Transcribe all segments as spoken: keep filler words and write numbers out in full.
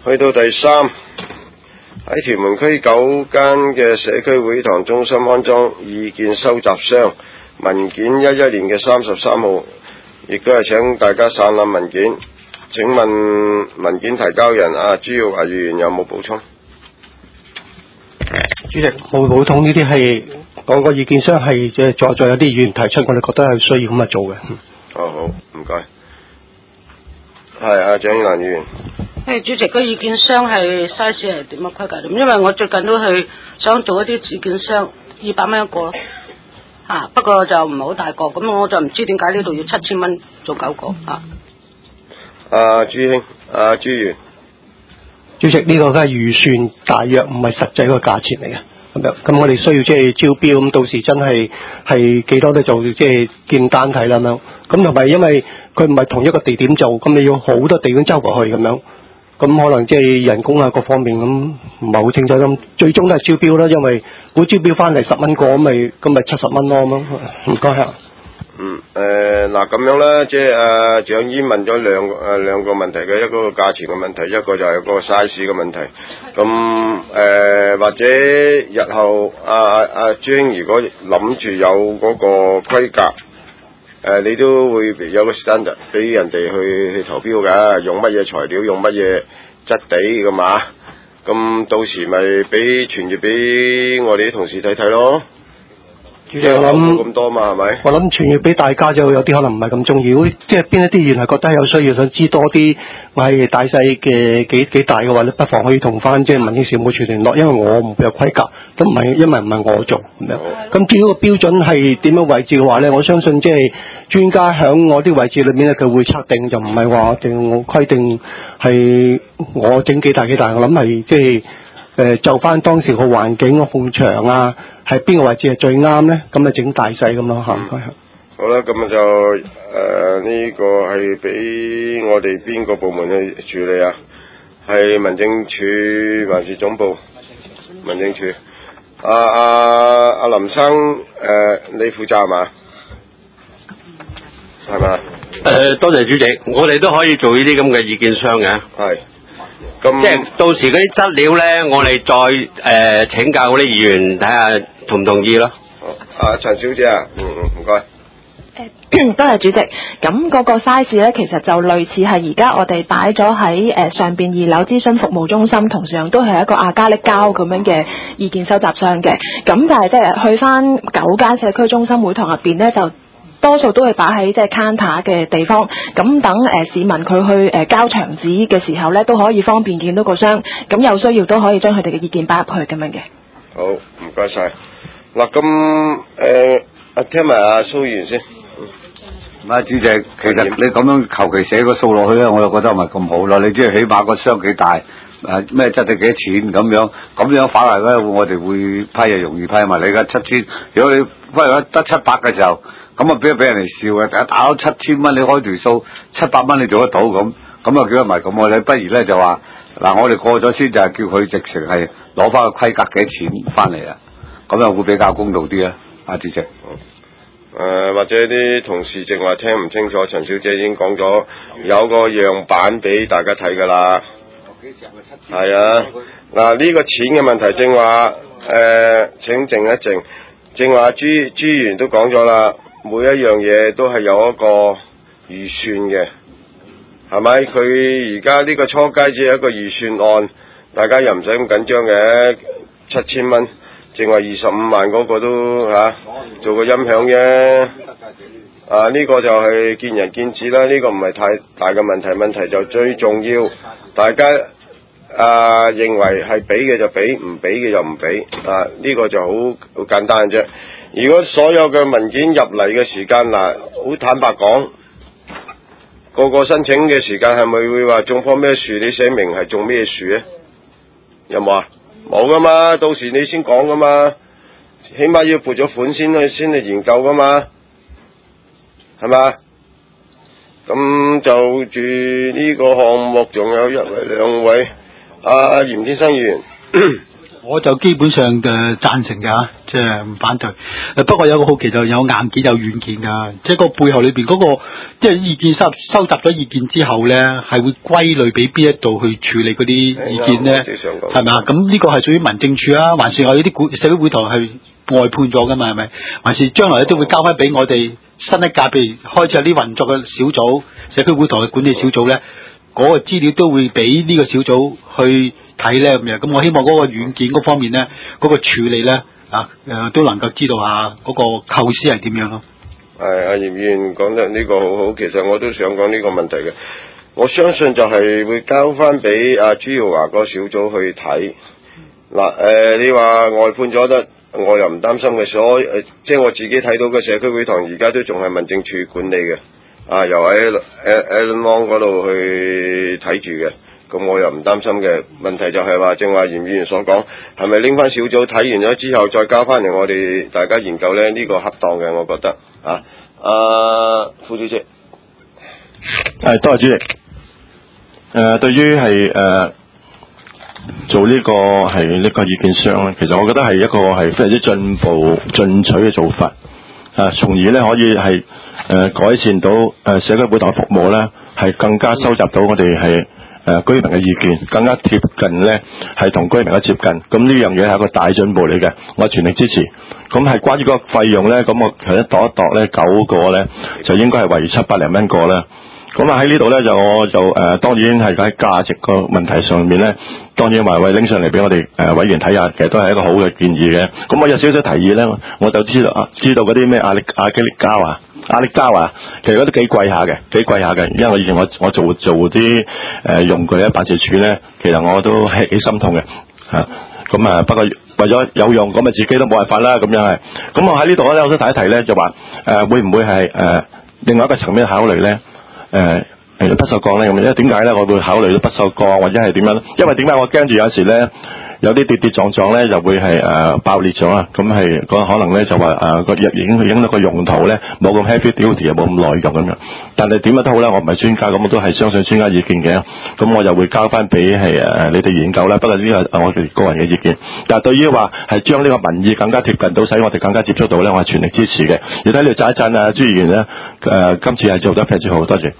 去到第三，喺屯門區九間嘅社區會堂中心安裝意見收集箱，文件一一年嘅三十三號，亦都係請大家散覽文件。請問文件提交人啊朱耀華議員有冇補充？ 主席，冇補充，呢啲係嗰個意見箱係即係再再有啲議員提出，我哋覺得係需要咁啊做嘅。 哦，好，唔該。係啊，蔣英蘭議員。 誒，主席，個意見箱係 size 係點樣規格？因為我最近都係想做一啲意見箱，二百蚊一個咯。嚇、啊，不過就唔係好大個，咁我就唔知點解呢度要七千蚊做九個嚇。 阿朱兄，阿朱議員。 主席，呢、這個都係預算，大約唔係實際個價錢嚟嘅，咁樣咁我哋需要即係招標，咁到時真係係幾多咧就即係見單睇啦咁樣。咁同埋因為佢唔係同一個地點做，咁你要好多地方周圍去咁樣，咁可能即係人工啊各方面咁唔係好清楚咁，最終都係招標啦，因為如果招標翻嚟十蚊個咁咪咁咪七十蚊咯咁樣。唔該嚇。 嗯，誒嗱咁樣啦，即係誒蔣醫問咗兩個誒、呃、兩個問題嘅，一個個價錢嘅問題，一個就係個 size 嘅問題。咁誒、呃、或者日後阿阿阿朱兄如果諗住有嗰個規格，誒、呃、你都會有個 standard 俾人哋去去投標㗎，用乜嘢材料，用乜嘢質地㗎嘛？咁到時咪俾傳閱俾我哋啲同事睇睇咯。 主席，我諗咁多嘛係咪？ 我諗傳閱俾大家就有啲可能唔係咁重要，即係邊一啲議員係覺得有需要想知多啲，或係大細嘅幾幾大嘅話咧，不妨可以同翻即係民政事務處聯絡，因為我唔會有規格，咁唔係因為唔係我做咁樣。咁至於個標準係點樣位置嘅話咧，我相信即係專家響我啲位置裏面咧，佢會測定，就唔係話定我規定係我整幾大幾大，我諗係即係。誒、呃、就翻當時個環境個埲牆啊，係邊個位置係最啱咧？咁啊整大細咁咯嚇。 嗯、好啦，咁啊就誒呢、呃這個係俾我哋邊個部門去處理啊？係民政處還是總部？民政處。阿阿阿林生誒、呃，你負責係嘛？係嘛？ 誒、呃，多謝主席，我哋都可以做呢啲咁嘅意見箱嘅。 係。咁即係到時嗰啲質料咧，我哋再誒、呃、請教嗰啲議員睇下同唔同意咯。 好，阿陳小姐啊，嗯嗯，唔該。 誒，多謝主席。咁嗰個 size 咧，其實就類似係而家我哋擺咗喺誒上邊二樓諮詢服務中心，同樣都係一個亞加力膠咁樣嘅意見收集箱嘅。咁但係即係去翻九間社區中心會堂入邊咧，就多數都係擺喺即係 counter 嘅地方，咁等誒市民佢去誒交牆紙嘅時候咧，都可以方便見到個箱，咁有需要都可以將佢哋嘅意見擺入去咁樣嘅。 好，唔該晒。嗱咁誒，阿聽埋阿蘇議員先。 唔係主席，其實你咁樣求其寫個數落去咧，我又覺得唔係咁好啦。你即係起碼個箱幾大，誒咩質地幾多錢咁樣，咁樣反嚟咧，我哋會批就容易批嘛。你而家七千，如果你批咗得七百嘅時候，咁啊俾俾人哋笑嘅，打打到七千蚊，你開條數七百蚊你做得到咁，咁啊叫唔係咁我哋不如咧就話嗱，我哋過咗先就係叫佢直情係攞翻個規格幾多錢翻嚟啊，咁樣會比較公道啲啊，阿主席。 誒、呃、或者啲同事正話聽唔清楚，陳小姐已經講咗有個樣板俾大家睇㗎啦。係啊，嗱呢、這個錢嘅問題正話誒請靜一靜，正話朱朱議員都講咗啦，每一樣嘢都係有一個預算嘅，係咪？佢而家呢個初階只係一個預算案，大家又唔使咁緊張嘅，七千蚊。正話二十五萬嗰個都嚇、啊、做個音響啫，啊呢、這個就係見仁見智啦，呢、這個唔係太大嘅問題，問題就最重要，大家啊認為係俾嘅就俾，唔俾嘅就唔俾，啊呢、這個就好好簡單啫。如果所有嘅文件入嚟嘅時間嗱，好、啊、坦白講，個個申請嘅時間係咪會話種棵咩樹？你寫明係種咩樹咧？有冇啊？冇噶嘛，到時你先講噶嘛，起碼要撥咗款先去先去研究噶嘛，係嘛？咁就住呢個項目，仲有一位兩位，阿嚴先生議員。 我就基本上誒贊成㗎，即係唔反對。誒不過有個好奇就有硬件有軟件㗎，即係個背後裏邊嗰個即係意見收收集咗意見之後咧，係會歸類俾邊一度去處理嗰啲意見咧，係咪啊？咁呢個係屬於民政處啊，還是我哋啲管社會會堂係外判咗㗎嘛？係咪？還是將來咧都會交翻俾我哋新一屆，譬如開始有啲運作嘅小組，社區會堂嘅管理小組咧？嗰個資料都會俾呢個小組去睇咧咁樣，咁我希望嗰個軟件嗰方面咧，嗰、嗰個處理咧啊誒、呃、都能夠知道下嗰個構思係點樣咯。 係阿葉議員講得呢個好好，其實我都想講呢個問題嘅。我相信就係會交翻俾阿朱耀華個小組去睇。嗱誒，你話外判咗得，我又唔擔心嘅，所以誒即係我自己睇到嘅社區會堂而家都仲係民政處管理嘅。啊，又喺 Allen Wong 嗰度去睇住嘅，咁我又唔擔心嘅。問題就係話，正話嚴議員所講，係咪拎翻小組睇完咗之後再交翻嚟我哋大家研究咧？呢、這個恰當嘅，我覺得啊。啊，副主席， 係多謝主席。誒、呃，對於係誒做呢個係呢個意見箱咧，其實我覺得係一個係非常之進步進取嘅做法。啊，從而咧可以係誒、呃、改善到誒、呃、社區會堂服務咧，係更加收集到我哋係誒居民嘅意見，更加貼近咧係同居民嘅接近。咁呢樣嘢係一個大進步嚟嘅，我全力支持。咁係關於個費用咧，咁我其實一度一度咧九個咧就應該係為七百零蚊個啦。咁啊喺呢度咧就我就誒、呃、當然係喺價值個問題上面咧，當然話喂拎上嚟俾我哋誒、呃、委員睇下，其實都係一個好嘅建議嘅。咁我有少少提議咧，我就知道啊，知道嗰啲咩亞力亞基力膠啊、亞力膠啊，其實嗰啲幾貴下嘅，幾貴下嘅。因為我以前我我做做啲誒、呃、用具咧辦事處咧，其實我都係幾心痛嘅嚇。咁啊，不過為咗有用，咁啊自己都冇辦法啦，咁樣係。咁我喺呢度咧，我想提一提咧，就話誒、呃、會唔會係誒、呃、另外一個層面考慮咧？誒誒不鏽鋼咧咁，因為點解咧？我會考慮到不鏽鋼或者係點樣咧？因為點解我驚住有時咧有啲跌跌撞撞咧就會係誒、呃、爆裂咗啊！咁係個可能咧就話誒個影影響到個用途咧冇咁 heavy duty 又冇咁耐用咁樣。但係點樣都好啦，我唔係專家，咁我都係相信專家意見嘅。咁我就會交翻俾係誒你哋研究啦。不過呢個係我哋個人嘅意見。但係對於話係將呢個民意更加貼近到，使我哋更加接觸到咧，我係全力支持嘅。要睇你讚一讚啊，朱議員咧誒、呃、今次係做得非常之好，多謝。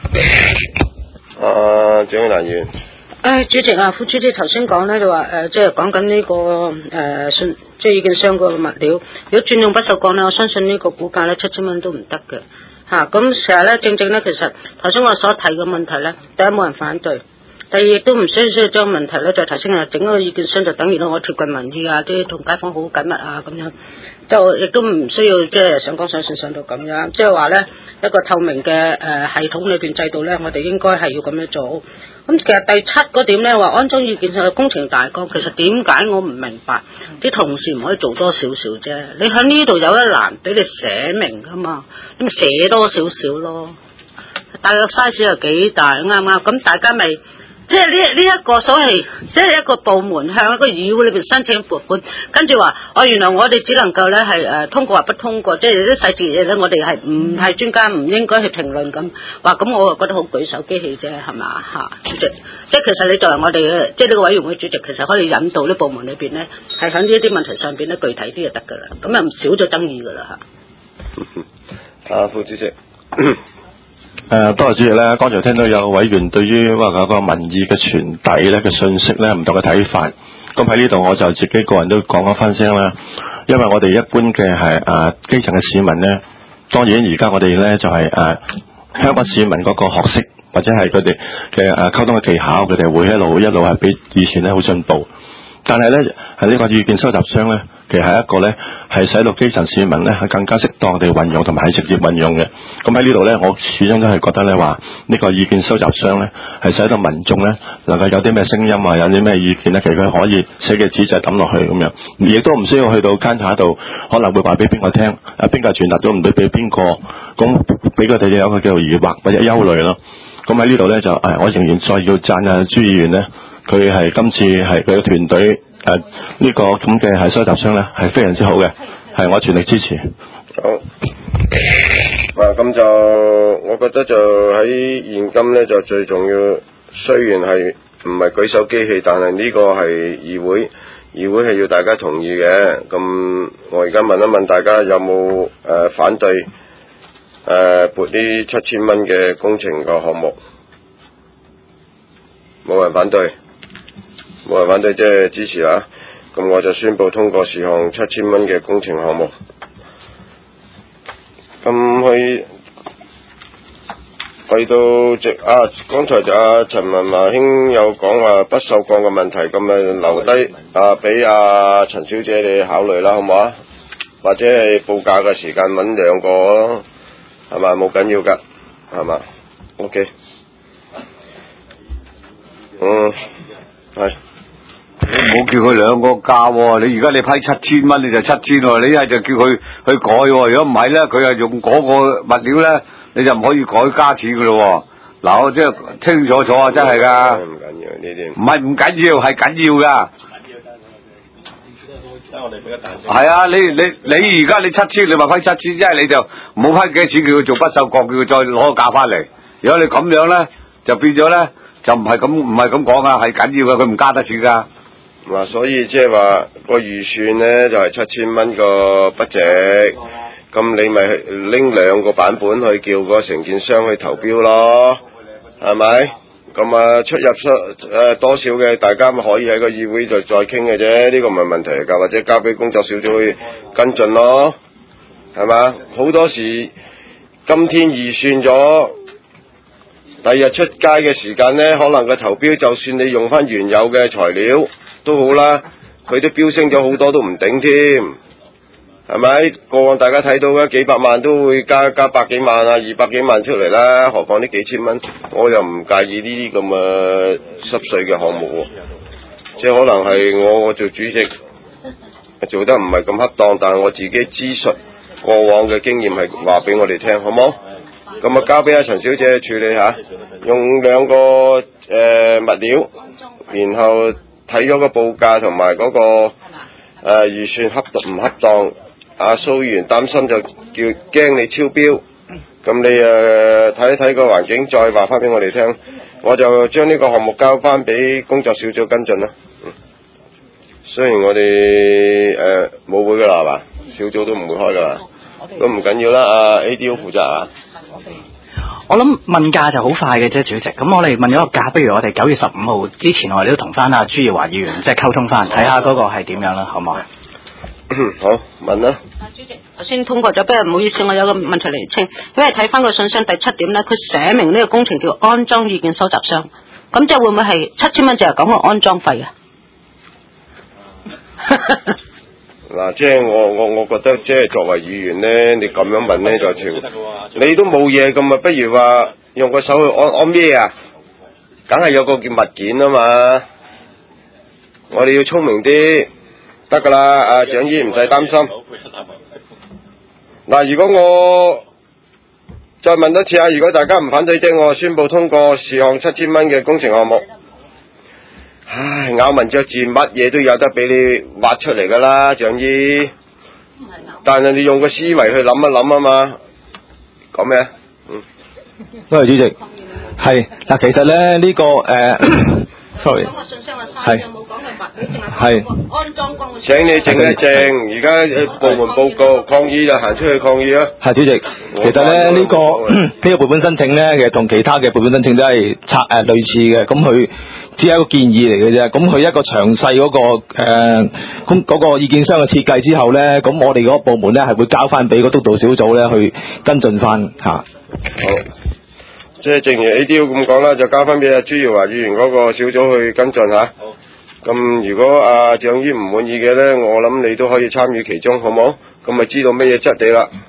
啊，蔣永蘭議員。 誒，主席啊，副主席頭先講咧就話誒，即係講緊呢個誒信，即係意見箱個物料，如果轉用不鏽鋼咧，我相信呢個股價咧七千蚊都唔得嘅嚇。咁成日咧，正正咧，其實頭先我所提嘅問題咧，第一冇人反對。第二亦都唔需要需要將問題咧再提升啊！整個意見箱就等於咧我貼近民意啊，啲同街坊好緊密啊咁樣，就亦都唔需要即係上綱上線上到咁樣，即係話咧一個透明嘅誒、呃、系統裏邊制度咧，我哋應該係要咁樣做。咁其實第七嗰點咧話安裝意見箱嘅工程大綱，其實點解我唔明白啲同事唔可以做多少少啫？你喺呢度有一欄俾你寫明噶嘛，咁咪寫多少少咯。大約 size 又幾大啱唔啱？咁大家咪。即係呢呢一個所謂，即係一個部門向一個議會裏邊申請撥款，跟住話，哦原來我哋只能夠咧係誒通過或不通過，即係啲細節嘢咧，我哋係唔係專家，唔應該去評論咁。話咁我就覺得好舉手機器啫，係嘛嚇？主席，即係其實你作為我哋嘅，即係呢個委員會主席，其實可以引導啲部門裏邊咧，係喺呢一啲問題上邊咧具體啲就得㗎啦，咁又唔少咗爭議㗎啦嚇。 啊，副主席。 誒、呃，多謝主席咧。剛才聽到有委員對於話嗰個民意嘅傳遞咧嘅信息咧唔同嘅睇法，咁喺呢度我就自己個人都講一番聲啦。因為我哋一般嘅係誒基層嘅市民咧，當然而家我哋咧就係、是、誒、呃、香港市民嗰個學識或者係佢哋嘅誒溝通嘅技巧，佢哋會一路一路係比以前咧好進步。但係咧係呢個意見收集箱咧，其實係一個咧係使到基層市民咧係更加適當地運用同埋係直接運用嘅。咁喺呢度咧，我始終都係覺得咧話呢個意見收集箱咧係使到民眾咧能夠有啲咩聲音啊，有啲咩意見咧，其實佢可以寫嘅紙就抌落去咁樣，亦都唔需要去到監察度，可能會話俾邊個聽，啊邊個傳達咗唔對俾邊個，咁俾佢哋有一個叫做疑惑或者憂慮咯。咁喺呢度咧就誒，我仍然再要讚啊朱議員咧。佢係今次係佢嘅團隊誒呢、呃這個咁嘅係收集箱咧係非常之好嘅，係我全力支持。 好，嗱咁就我覺得就喺現今咧就最重要，雖然係唔係舉手機器，但係呢個係議會， 議會係要大家同意嘅。咁我而家問一問大家有冇誒、呃、反對誒撥呢七千蚊嘅工程個項目？冇人反對，冇人反對即係支持啊！咁我就宣布通過事項七千蚊嘅工程項目。咁去去到直啊，剛才就阿陳文華兄有講話不鏽鋼嘅問題，咁咪留低啊俾阿陳小姐你考慮啦，好唔好啊？或者係報價嘅時間揾兩個咯，係嘛？冇緊要㗎，係嘛 ？OK， 嗯，係。 你唔好叫佢兩個價喎，你而家你批七千蚊你就七千喎，你一係就叫佢去改喎，如果唔係咧，佢係用嗰個物料咧，你就唔可以改加錢噶咯喎。嗱，我即係清楚楚啊，真係噶。 唔緊要呢啲。 唔係唔緊要，係緊要噶。係啊，你你你而家你七千，你話批七千，即係你就唔好批幾多錢，叫佢做不鏽鋼，叫佢再攞個價翻嚟。如果你咁樣咧，就變咗咧，就唔係咁唔係咁講啊，係緊要噶，佢唔加得錢噶。 嗱，所以即係話個預算咧就係七千蚊個 budget，咁你咪拎兩個版本去叫個承建商去投標咯，係咪？咁啊出入誒、呃、多少嘅，大家咪可以喺個議會度再傾嘅啫，呢個唔係問題嚟㗎，或者交俾工作小組去跟進咯，係嘛？好多時今天預算咗，第日出街嘅時間咧，可能個投標就算你用翻原有嘅材料都好啦，佢都飆升咗好多都唔頂添，係咪？過往大家睇到嘅幾百萬都會加加百幾萬啊，二百幾萬出嚟啦，何況呢幾千蚊？我又唔介意呢啲咁嘅濕碎嘅項目喎，即係可能係我我做主席做得唔係咁恰當，但係我自己資述過往嘅經驗係話俾我哋聽，好冇？咁啊交俾阿陳小姐處理下，用兩個誒、呃、物料，然後睇咗個報價同埋嗰個誒、呃、預算恰唔恰當，阿蘇議員擔心就叫驚你超標，咁你誒睇一睇個環境，再話翻俾我哋聽，我就將呢個項目交翻俾工作小組跟進啦。嗯，雖然我哋誒冇會噶啦，係嘛？小組都唔會開噶啦，都唔緊要啦。阿 A D O 負責啊。 我諗問價就好快嘅啫，主席。咁我哋問咗個價，不如我哋九月十五號之前，我哋都同翻阿朱耀華議員即係溝通翻，睇下嗰個係點樣啦，好唔好啊？ 好，問啦。 主席，頭先通過咗，不過唔好意思，我有個問題嚟清，因為睇翻個信箱第七點咧，佢寫明呢個工程叫安裝意見收集箱，咁即係會唔會係七千蚊就係講個安裝費啊？ 嗱，即係我我我覺得，即係作為議員咧，你咁樣問咧就條，你都冇嘢咁啊，不如話用個手去按按咩啊？梗係有個叫物件啊嘛，我哋要聰明啲，得噶啦，阿蔣姨唔使擔心。嗱，如果我再問多次啊，如果大家唔反對啫，我宣布通過事項七千蚊嘅工程項目。唉，咬文嚼字乜嘢都有得俾你挖出嚟噶啦，蔣姨。但係你用個思維去諗一諗啊嘛。講咩啊？嗯。 多謝主席。係嗱，其實咧呢、這個誒、呃、，sorry。係。係。 安裝光。 請你靜一靜，而家部門報告抗議就行出去抗議啊。 係主席，其實咧呢、這個呢、這個撥款申請咧，其實同其他嘅撥款申請都係拆誒類似嘅，咁佢。只係一個建議嚟嘅啫，咁佢一個詳細嗰個誒，咁、呃、嗰、那個意見箱嘅設計之後咧，咁我哋嗰個部門咧係會交翻俾個督導小組咧去跟進翻嚇。好， 即係正如 A D O 咁講啦，就交翻俾阿朱耀華議員嗰個小組去跟進嚇。好。咁如果阿蔣姨唔滿意嘅咧，我諗你都可以參與其中，好冇？咁咪知道乜嘢質地啦。